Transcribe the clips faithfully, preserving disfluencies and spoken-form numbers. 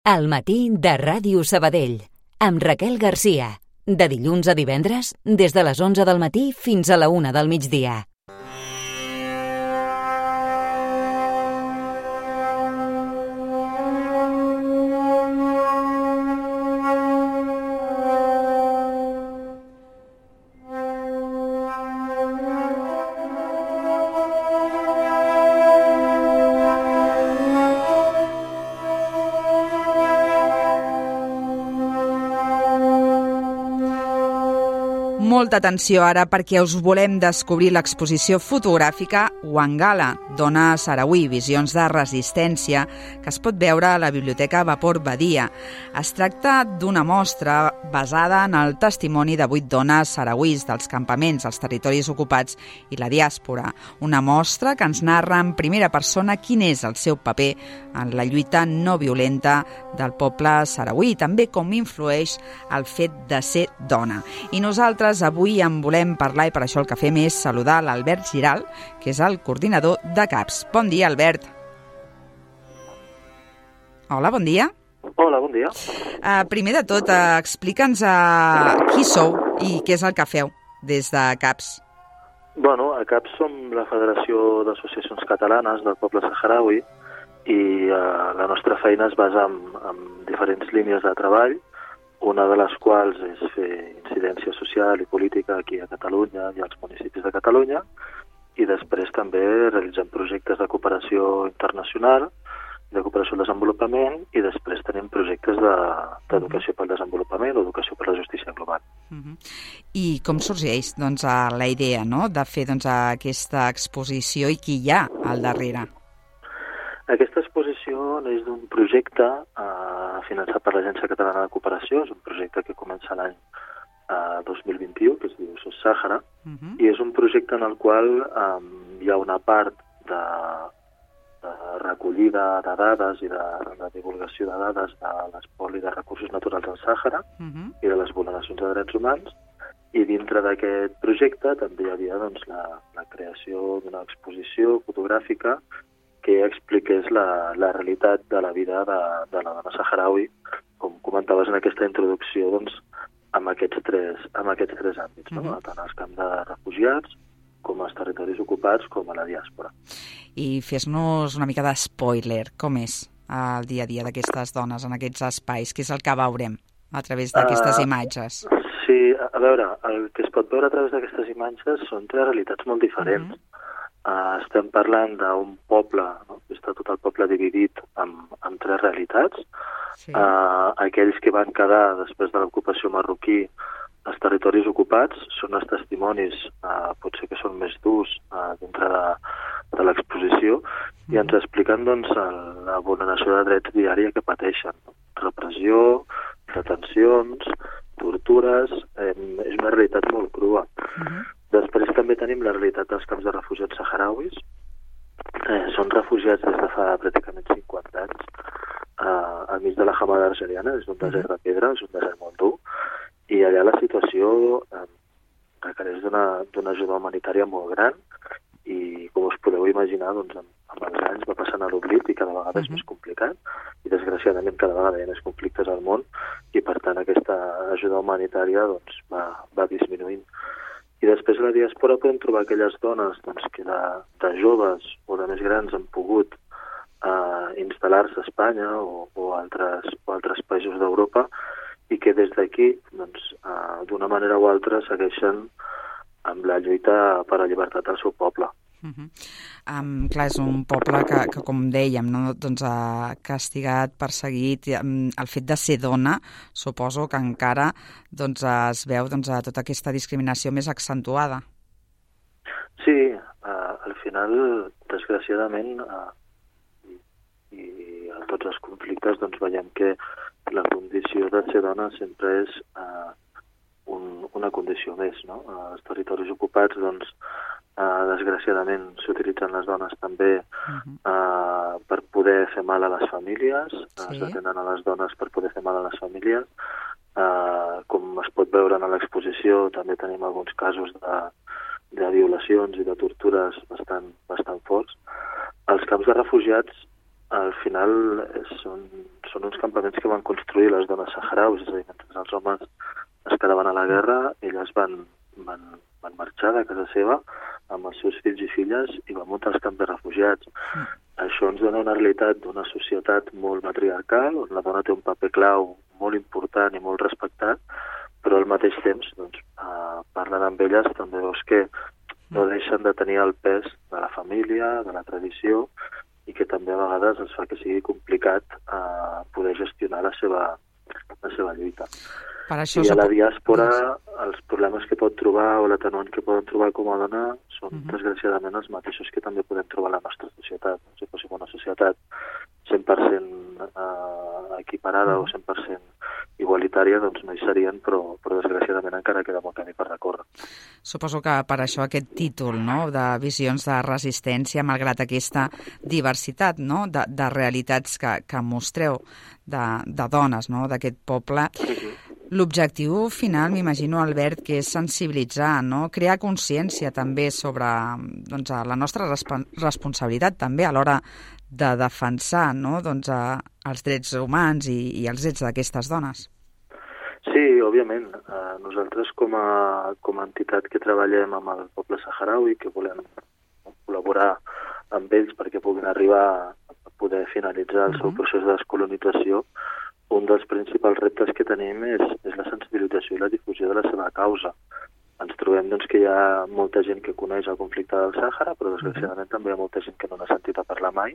Al matí de Ràdio Sabadell, amb Raquel Garcia. De dilluns a divendres, des de les onze del matí fins a la una del migdia. Molta atenció ara perquè us volem descobrir l'exposició fotogràfica Wangala, Dona Saharaui, visions de resistència, que es pot veure a la Biblioteca Vapor Badia. Es tracta d'una mostra basada en el testimoni de vuit dones sarauís dels campaments, els territoris ocupats i la diàspora. Una mostra que ens narra en primera persona quin és el seu paper en la lluita no violenta del poble sarauí, també com influeix el fet de ser dona. I nosaltres avui en volem parlar i per això el que fem és saludar l'Albert Giral, que és el coordinador de CAPS. Bon dia, Albert. Hola, bon dia. Hola, bon dia. Uh, primer de tot, uh, explica'ns uh, qui sou i què és el que feu des de CAPS. Bueno, a CAPS som la Federació d'Associacions Catalanes del Poble Saharaui i uh, la nostra feina es basa en, en diferents línies de treball, una de les quals és fer incidència social i política aquí a Catalunya i als municipis de Catalunya, i després també realitzem projectes de cooperació internacional, de cooperació al desenvolupament, i després tenim projectes d'educació pel desenvolupament o educació per la justícia global. Uh-huh. I com sorgeix doncs, la idea, no?, de fer doncs, aquesta exposició i qui hi ha al darrere? Aquesta exposició neix d'un projecte eh, finançat per l'Agència Catalana de Cooperació. És un projecte que comença l'any eh, dos mil vint-i-u, que es diu SOS-Sàhara, uh-huh. i és un projecte en el qual eh, hi ha una part de, de recollida de dades i de, de divulgació de dades de l'espoli de recursos naturals al Sàhara uh-huh. i de les vulneracions de drets humans, i dintre d'aquest projecte també hi havia doncs, la, la creació d'una exposició fotogràfica que expliqués la, la realitat de la vida de, de la dona saharaui, com comentaves en aquesta introducció, doncs, amb aquests tres, amb aquests tres àmbits, no? Uh-huh. Tant als camps de refugiats, com als territoris ocupats, com a la diàspora. I fes-nos una mica d'espoiler, com és el dia a dia d'aquestes dones en aquests espais? Què és el que veurem a través d'aquestes uh, imatges? Sí, a veure, el que es pot veure a través d'aquestes imatges són tres realitats molt diferents. Uh-huh. Uh, estem parlant d'un poble, no? Està tot el poble dividit en, en tres realitats. Sí. Uh, aquells que van quedar després de l'ocupació marroquí als territoris ocupats són els testimonis, uh, potser que són més durs uh, dintre de, de l'exposició, mm. i ens expliquen doncs, la vulneració de drets diària que pateixen. No? Repressió, detencions, tortures, eh, és una realitat molt crua. Mm-hmm. Després també tenim la realitat dels camps de refugiats saharauis. Eh, són refugiats des de fa pràcticament cinquanta anys eh, al mig de la Hamada argeliana, és un desert de pedra, és un desert molt dur, i allà la situació eh, requereix d'una ajuda humanitària molt gran, i com us podeu imaginar, doncs, amb, amb els anys va passant a l'oblit i cada vegada és més complicat, i desgraciadament cada vegada hi ha més conflictes al món, i per tant aquesta ajuda humanitària doncs, va, va disminuint. I després a la diàspora podem trobar aquelles dones doncs, que de, de joves o de més grans han pogut eh, instal·lar-se a Espanya o, o, altres, o altres països d'Europa, i que des d'aquí, doncs, eh, d'una manera o altra, segueixen amb la lluita per la llibertat del seu poble. Uh-huh. Um, clar, és un poble que, que com dèiem, no? doncs, ha castigat, perseguit. Um, el fet de ser dona, suposo que encara doncs, es veu doncs, tota aquesta discriminació més accentuada. Sí, uh, al final, desgraciadament, uh, i, i en tots els conflictes doncs, veiem que la condició de ser dona sempre és uh, un, una condició més. No? Uh, els territoris ocupats, doncs, Uh, desgraciadament s'utilitzen les dones també uh-huh. uh, per poder fer mal a les famílies, sí. Es detenen a les dones per poder fer mal a les famílies. Uh, com es pot veure en l'exposició, també tenim alguns casos de, de violacions i de tortures bastant, bastant forts. Els camps de refugiats al final són, són uns campaments que van construir les dones saharauis, és a dir, mentre els homes es quedaven a la guerra, elles van, van, van marxar de casa seva amb els seus fills i filles i van muntar els camps de refugiats. Mm. Això ens dona una realitat d'una societat molt matriarcal, on la dona té un paper clau molt important i molt respectat, però al mateix temps, doncs, eh, parlant amb elles, també veus que no deixen de tenir el pes de la família, de la tradició, i que també a vegades els fa que sigui complicat eh, poder gestionar la seva, la seva lluita. Per això I a la diàspora els problemes que pot trobar o l'atenuant que poden trobar com a dona són, uh-huh. desgraciadament, els mateixos que també podem trobar a la nostra societat. Si fóssim una societat cent per cent eh, equiparada uh-huh. o cent per cent igualitària, doncs no hi serien, però, però desgraciadament encara queda molt camí per recórrer. Suposo que per això aquest títol, no?, de visions de resistència, malgrat aquesta diversitat, no?, de, de realitats que, que mostreu de, de dones, no?, d'aquest poble. Uh-huh. L'objectiu final, m'imagino, Albert, que és sensibilitzar, no?, crear consciència també sobre, doncs, la nostra resp- responsabilitat també a l'hora de defensar, no?, doncs, els drets humans i, i els drets d'aquestes dones. Sí, òbviament. Eh, nosaltres com a, com a entitat que treballem amb el poble saharaui, que volem col·laborar amb ells perquè puguin arribar a poder finalitzar el seu procés de descolonització, un dels principals reptes que tenim és, és la sensibilització i la difusió de la seva causa. Ens trobem doncs, que hi ha molta gent que coneix el conflicte del Sàhara, però desgraciadament també hi ha molta gent que no n'ha sentit a parlar mai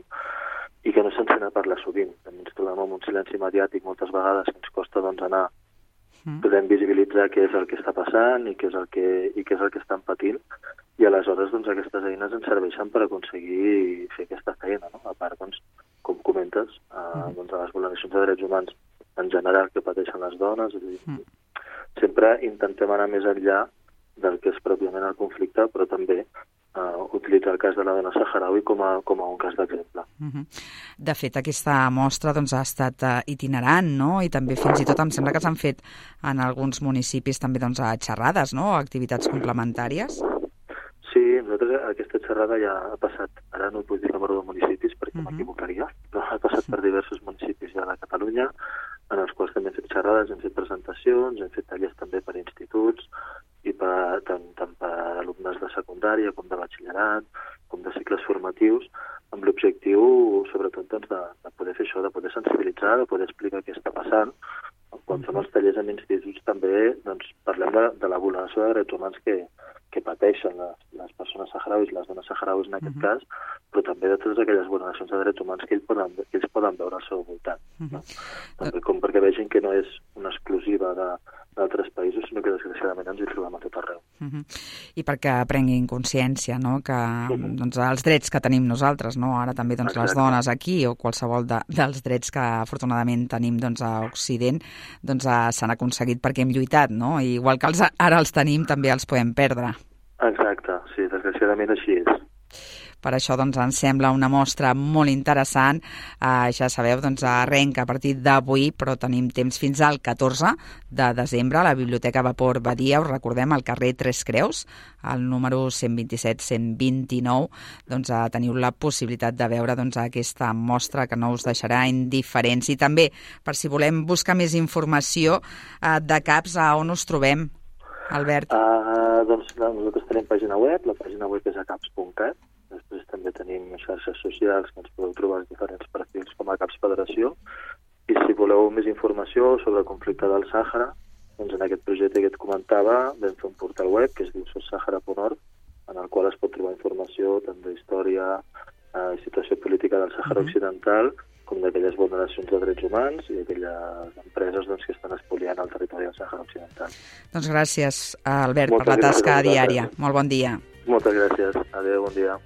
i que no se'n sent a parlar sovint. També ens trobem amb un silenci mediàtic moltes vegades que ens costa doncs, anar podem visibilitzar què és el que està passant i què és el que, i què és el que estan patint, i aleshores doncs, aquestes eines ens serveixen per aconseguir fer aquesta feina, no? A part, doncs, com comentes, eh, doncs, a les vulneracions de drets humans en general que pateixen les dones, és a dir, sempre intentem anar més enllà del que és pròpiament el conflicte, però també uh, utilitzar el cas de la dona saharaui com a, com a un cas d'exemple. Uh-huh. De fet, aquesta mostra doncs, ha estat uh, itinerant, no? I també fins i tot em sembla que s'han fet en alguns municipis també doncs, a xerrades, no?, activitats complementàries. Sí, nosaltres aquesta xerrada ja ha passat, ara no puc dir el número de municipis perquè uh-huh. m'equivocaria, però ha passat per diversos municipis ja de Catalunya, en els quals també hem fet xerrades, hem fet presentacions, hem fet tallers també per instituts, i per, tant, tant per alumnes de secundària com de batxillerat, com de cicles formatius, amb l'objectiu, sobretot, doncs, de, de poder fer això, de poder sensibilitzar, de poder explicar què està passant. Quan fem els tallers en instituts també doncs, parlem de, de la vulneració de drets humans que, que pateixen les, les persones saharauis, les dones saharauis en aquest uh-huh. cas, però també de totes aquelles vulneracions de drets humans que ells poden, que ells poden veure al seu voltant. Uh-huh. No? També com perquè vegin que no és una exclusiva de, d'altres països, sinó que desgraciadament ens hi trobem a tot arreu. Uh-huh. I perquè prenguin consciència, no?, que uh-huh. doncs, els drets que tenim nosaltres, no?, ara també doncs, les dones aquí, o qualsevol de, dels drets que afortunadament tenim doncs, a Occident, doncs, uh, s'han aconseguit perquè hem lluitat, no?, I igual que els, ara els tenim, també els podem perdre. Exacte, sí, desgraciadament així és. Per això doncs, ens sembla una mostra molt interessant. Eh, ja sabeu, doncs, arrenca a partir d'avui, però tenim temps fins al catorze de desembre a la Biblioteca Vapor Badia. Us recordem, al carrer Tres Creus, al número cent vint-i-set cent vint-i-nou. Doncs, eh, teniu la possibilitat de veure doncs, aquesta mostra que no us deixarà indiferents. I també, per si volem buscar més informació eh, de CAPS, a on us trobem, Albert? Uh, doncs nosaltres tenim pàgina web, la pàgina web és a caps punt cat. Després també tenim xarxes socials que ens podeu trobar els diferents perfils com a CAPS Federació. I si voleu més informació sobre el conflicte del Sàhara, doncs en aquest projecte que et comentava vam fer un portal web que es diu sossahara punt org, en el qual es pot trobar informació tant d'història eh, i situació política del Sàhara uh-huh. Occidental, com d'aquelles vulneracions de drets humans i d'aquelles empreses doncs, que estan espoliant el territori del Sàhara Occidental. Doncs gràcies, Albert, Moltes per la tasca diària. Gràcies. Molt bon dia. Moltes gràcies. Adéu, bon dia.